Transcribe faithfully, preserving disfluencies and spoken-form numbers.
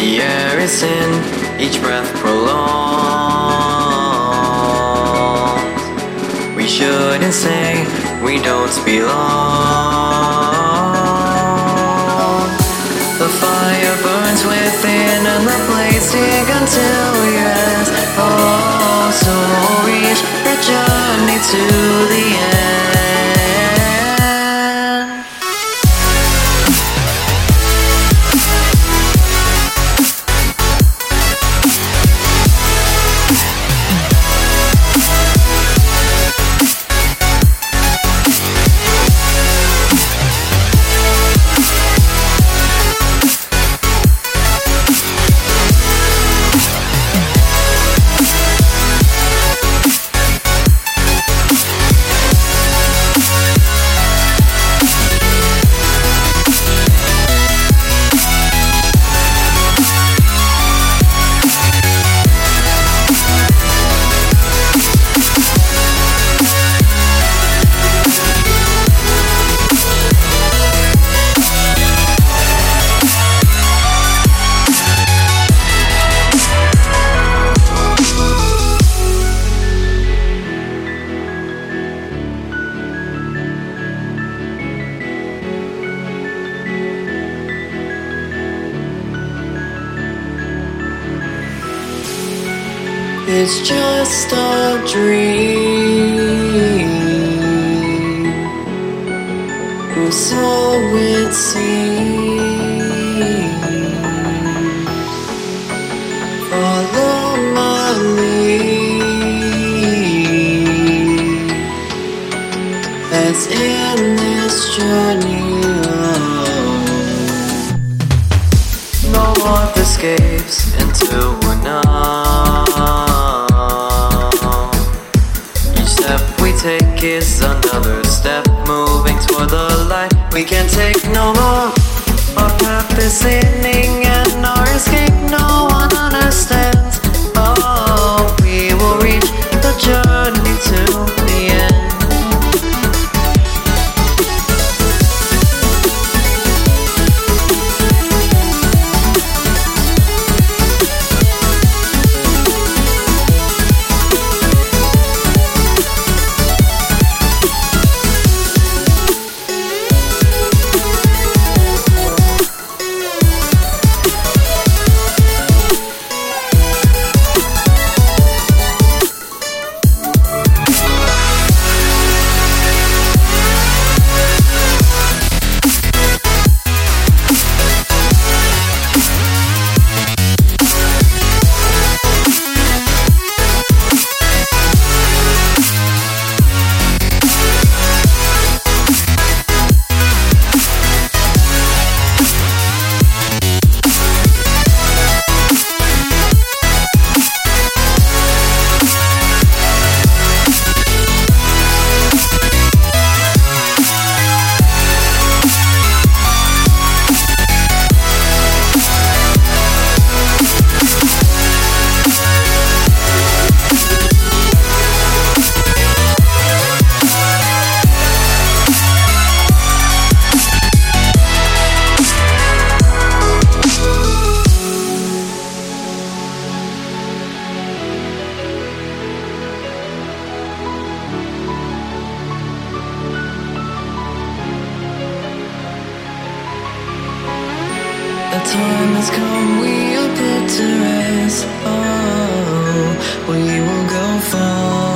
The air is in, each breath prolonged. We shouldn't say we don't belong. The fire burns within and the blazing until we rest. Oh, so reach the journey to the end. It's just a dream, or so it seems. Follow my lead, that's in this journey. No one escapes into a numb. Take is another step moving toward the light. We can't take no more. Our path is ending and our escape no one understands. Oh, we will reach the journey to the end. The time has come, we are put to rest. Oh, we will go far.